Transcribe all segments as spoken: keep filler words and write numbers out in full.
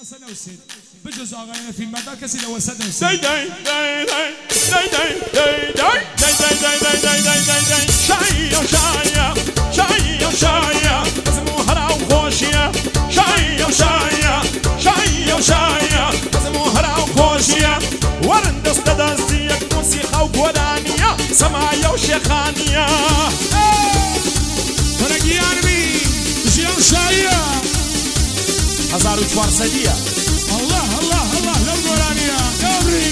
سنة وسيد بجوز أغاني في المدرسة لو سنة وسيد داي داي داي داي داي داي داي داي داي داي داي داي داي داي شاية وشاية شاية وشاية لازم هرا وخوشية شاية وشاية شاية وشاية لازم هرا وخوشية ورند استدازيك موسيقى وقرانية سماية وشيخانية ورقي عربي جيان شاية هزار وشوار سدية الله الله الله لو قرانية دوري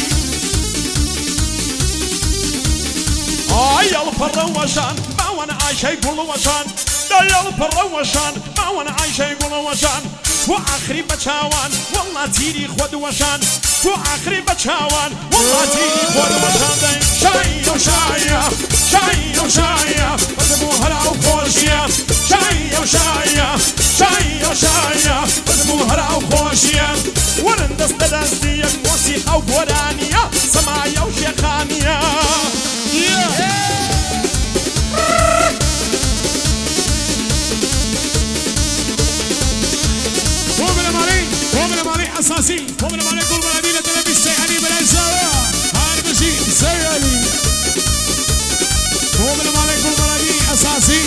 آي الفروشان ما وانا عايشة يقول وشان داي الفروشان ما وانا عايشة يقول وشان وآخري بتشاوان والله تيري خود وشان وآخري بتشاوان والله تيري خود وشان داي شاية وشاية شاية وشاية مذبوهرة وخوشية شاية وشاية شاية وشاية مذبوهرة وخوشية ورند استدازيك موسيقى وقرانية سماية وشيخانية أساسي ومن مالك المدينة ترى بالسيحاني بالهزاوة هاي بجي زيراني ومن مالك المدينة أساسي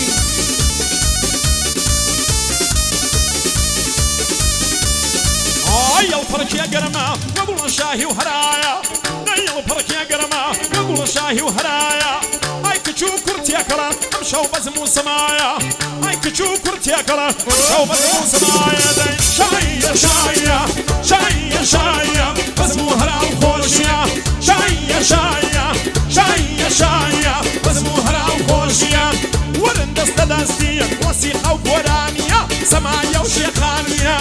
آي الفرق يا قرمة قبل شاهي وهرايا آي الفرق يا قرمة قبل شاهي وهرايا آي كشو كرت يا كلا امشوا بزمو سمايا آي كشو كرت يا كلا امشوا بزمو سمايا داي شاية شاية شاية شاية بزمو هرا وخوشية شاية شاية شاية شاية بزمو هرا وخوشية ورند استدازيك موسيقى وقرانية سماية وشيخانية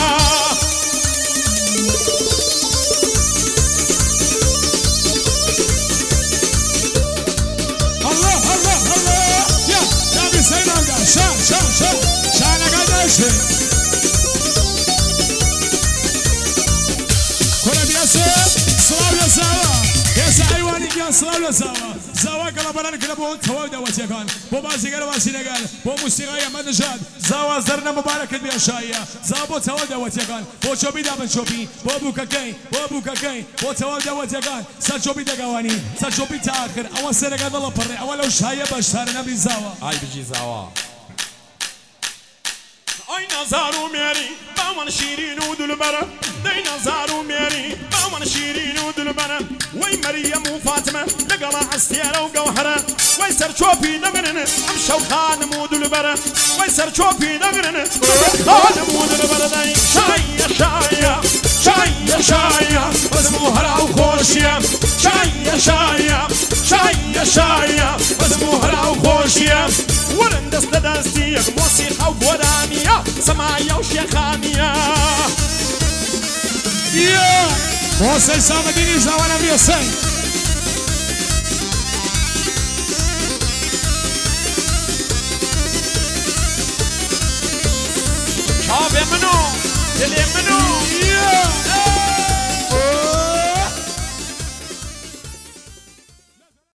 شان شان شان شان قداشي كل بياسر سلام يا زاوا يا سايواني يا سلام يا زاوا زاوا كلا بران كلا بون ثواب دوت يا كان بو بازي قال واسي نقال بو موسيقى يا مدجاد زاوا زرنا مبارك بيشايا زاوا بو ثواب دوت يا كان بو شوبي دابن شوبي بو بوكا كاي بو بوكا كاي بو ثواب دوت يا كان سا شوبي دقواني سا شوبي تاخر اول سنه قال الله بري اول شايا بشار نبي زاوا هاي بيجي زاوا أي نزارو ميري باون شيرين ودل برا داي نزارو ميري باون شيرين ودل برا وي مريم وفاطمة لقلا عستيرة وقوهرة وي سرشوبي نمرن امشو خان مودل برا وي سرشوبي نمرن خان مودل برا داي شاية شاية شاية شاية بزموهرة وخوشية شاية شاية شاية شاية بزموهرة وخوشية ورند استدازيك موسيقى وقرانية سماية وشيخانية يا موسى سامديني زوانا بيسن شوفي منو دلي منو